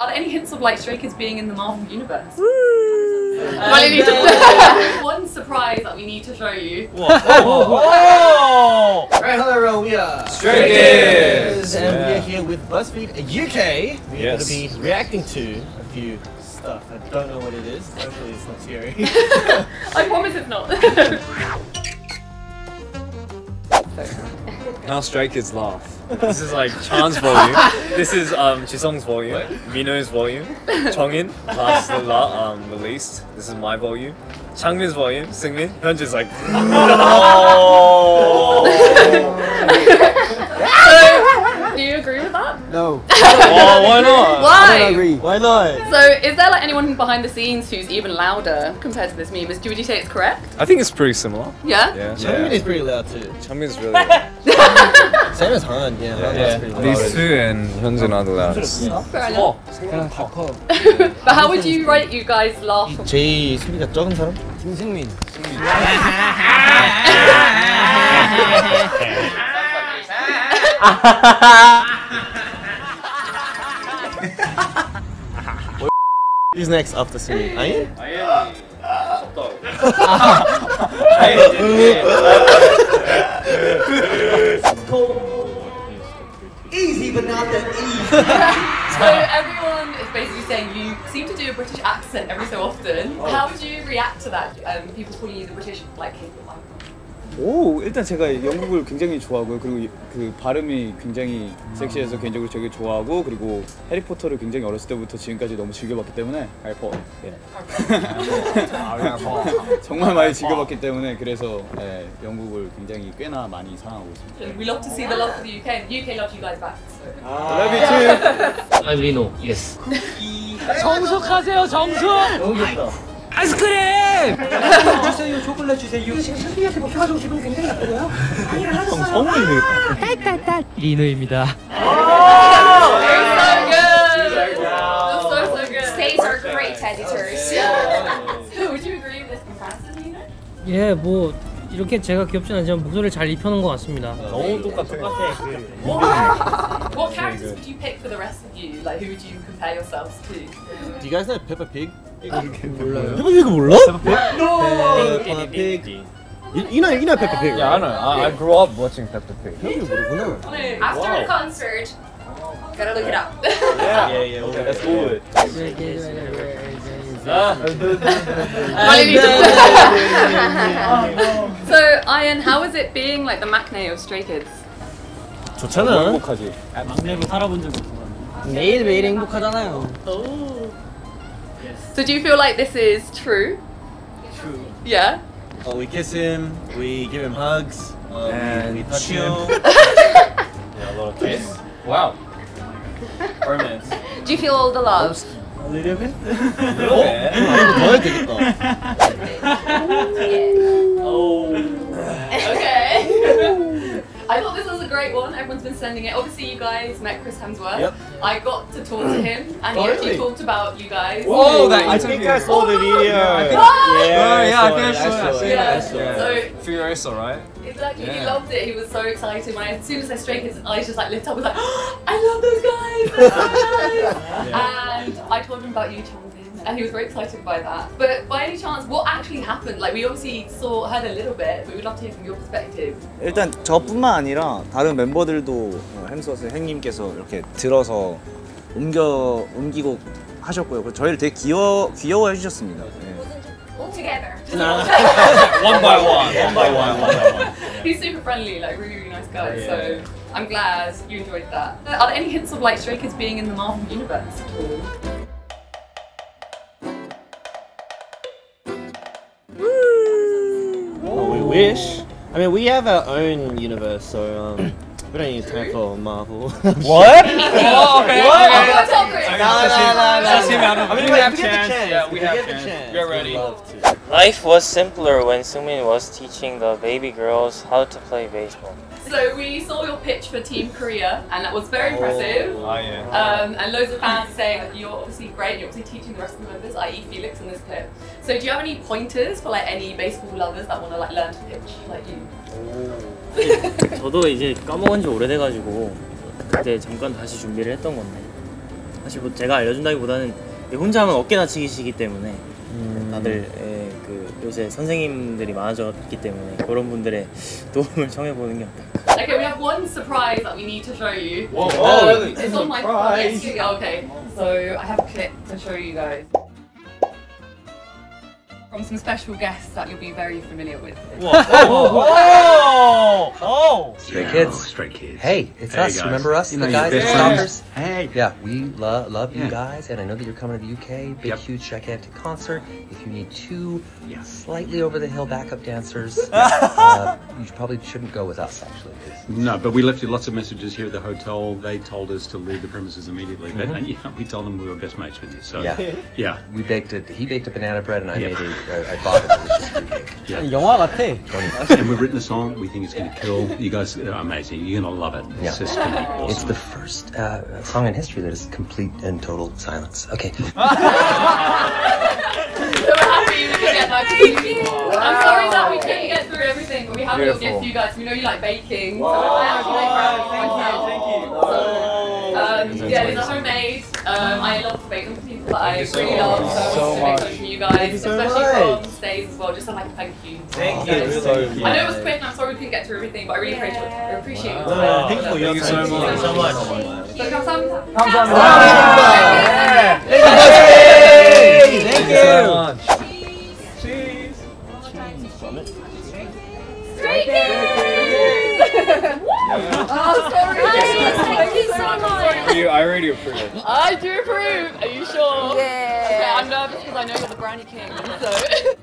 Are there any hints of like Stray Kids being in the Marvel universe? One surprise that we need to show you. Right, hello everyone, we are Stray Kids! And we are here with BuzzFeed UK. We are Yes. going to be reacting to a few stuff. I don't know what it is. Hopefully it's not scary. I promise it's not. Now Stray Kids laugh. This is like Chan's volume. This is Jisung's volume. Mino's volume. Chongin released. This is my volume. Changmin's volume. Seungmin. Hyunjin's like. Do you agree with that? No. Oh, why not? Why? I don't agree. Why not? So, is there like anyone behind the scenes who's even louder compared to this meme? Would you say it's correct? I think it's pretty similar. Yeah? Yeah. Changmin is pretty loud too. Changmin's really loud. Same as Han, yeah. Yeah. Pretty loud. These two and Hyunjin are the loudest. Fair enough. But how would you rate you guys laugh? 제일 소리가 적은 사람? 김승민. Who's next after Seungmin? Ayin? Easy, but not that easy. So everyone is basically saying you seem to do a British accent every so often. How would you react to that? People calling you the British like K-pop icon. 오, 일단 제가 영국을 굉장히 좋아하고요. 그리고 그 발음이 굉장히 섹시해서 개인적으로 되게 좋아하고, 그리고 해리포터를 굉장히 어렸을 때부터 지금까지 너무 즐겨봤기 때문에 예. 정말 많이 즐겨봤기 때문에 그래서 예, 영국을 굉장히 꽤나 많이 사랑하고 있습니다. We love to see the love for the UK. The UK loves you guys back. So. Love you too. I'm Lino. Yes. 정숙하세요, 정숙. 너무 귀엽다. 아이스크림. 주세요, 초콜릿 주세요. 지금 선생님한테 먹혀가지고 기분이 굉장히 나쁘고요. 아니를 하셨어요. 리노입니다. So good. States are great editors. Would you agree with this comparison, Nina? 예, 뭐 이렇게 제가 귀엽진 않지만 목소리를 잘 입혀놓은 것 같습니다. 너무 똑같아. What characters would you pick for the rest of you? Like, who would you compare yourselves to? Do you guys know Peppa Pig? 몰라요. Peppa Pig 몰라? Peppa Pig. You know Peppa Pig, Yeah, I know. I grew up watching Peppa Pig. 모르구나. After the concert, gotta look it up. Yeah. Okay, let's do it. So, Ian, how is it being like the maknae of Stray Kids? 좋잖아. 행복하지. 막내로 살아본 적이 없어. 매일매일 행복하잖아요. So, do you feel like this is true? True. Yeah? We kiss him, we give him hugs, And we touch him. Yeah, a lot of kiss. Wow. Romance. Do you feel all the love? A little bit. 네. 이거 더 해야 되겠다. Okay. I thought this was a great one. Everyone's been sending it. Obviously, you guys met Chris Hemsworth. Yep. I got to talk to him, and he Oh, actually really? talked about you guys. Oh, that I think I saw the video. What? Yeah, I think I saw it. Yeah. I saw it. So Furiosa, right? exactly, he Yeah. loved it. He was so excited when as soon as I Stray Kids, his eyes just like lit up. I was like, oh, I love those guys. They're so nice. And I told him about you, Changbin, and he was very excited by that. But by any chance, what actually happened? Like we obviously heard a little bit, but we'd love to hear from your perspective. 일단 저뿐만 아니라 다른 멤버들도 햄스워스 형님께서 이렇게 들어서 옮기고 하셨고요. 그래서 저희를 되게 귀여워해 주셨습니다. 네. All together. One by one. He's super friendly, like really nice guy. So I'm glad you enjoyed that. Are there any hints of like Stray Kids being in the Marvel universe at all? We wish. I mean, we have our own universe, so we don't need time for Marvel. What? Oh, okay. I'm gonna tell Chris. No. I mean, we have chance. Yeah, we have chance. We're ready. Life was simpler when Seungmin was teaching the baby girls how to play baseball. So we saw your pitch for Team Korea, and that was very impressive. Oh, yeah. And loads of fans are saying that you're obviously great, and you're obviously teaching the rest of the members, i.e. Felix in this clip. So do you have any pointers for like any baseball lovers that want to like learn to pitch like you? 저도 이제 까먹은 지 오래돼가지고 그때 잠깐 다시 준비를 했던 건데 사실 뭐 제가 알려준다기보다는 혼자 하면 어깨 다치기시기 때문에 다들 그 요새 선생님들이 많아졌기 때문에 그런 분들의 도움을 청해보는 게 어떨까. Okay, we have one surprise that we need to show you. Whoa, it's on my phone. Yes, okay. So I have a clip to show you guys. From some special guests that you'll be very familiar with. Oh! Stray Kids. Stray Kids. Hey, it's us. Guys. Remember us, You the know guys, your the best stoppers? friends. Hey. Yeah, we love you Yeah. guys, and I know that you're coming to the UK. Big, huge, gigantic concert. If you need two slightly over the hill backup dancers, you probably shouldn't go with us, actually. No, but we left you lots of messages here at the hotel. They told us to leave the premises immediately, but we told them we were best mates with you. So yeah. We baked it. He baked a banana bread, and I made I bought a delicious fruitcake. 영화 같아. And we've written a song. We think it's going to kill. You guys are amazing. You're going to love it. It's just going to be awesome. It's the first song in history that is complete and total silence. Okay. So we're happy we could get that to you. I'm sorry that we couldn't get through everything, but we have a little gift for you guys. We know you like baking. So I actually like brownies myself. Yeah, these are homemade. I love to bake them for people that I really love. So I wanted to make them for you guys, especially from Stays as well, just as like a thank you. Thank you. I know it was quick and I'm sorry we couldn't get through everything, but I really appreciate it. Thank you so much. So 감사합니다. Thank you. Stray Kids! Oh, sorry. Thank you so much. I already approve it. I do approve. Are you sure? Yeah. Okay, I'm nervous because I know you're the brownie king. So.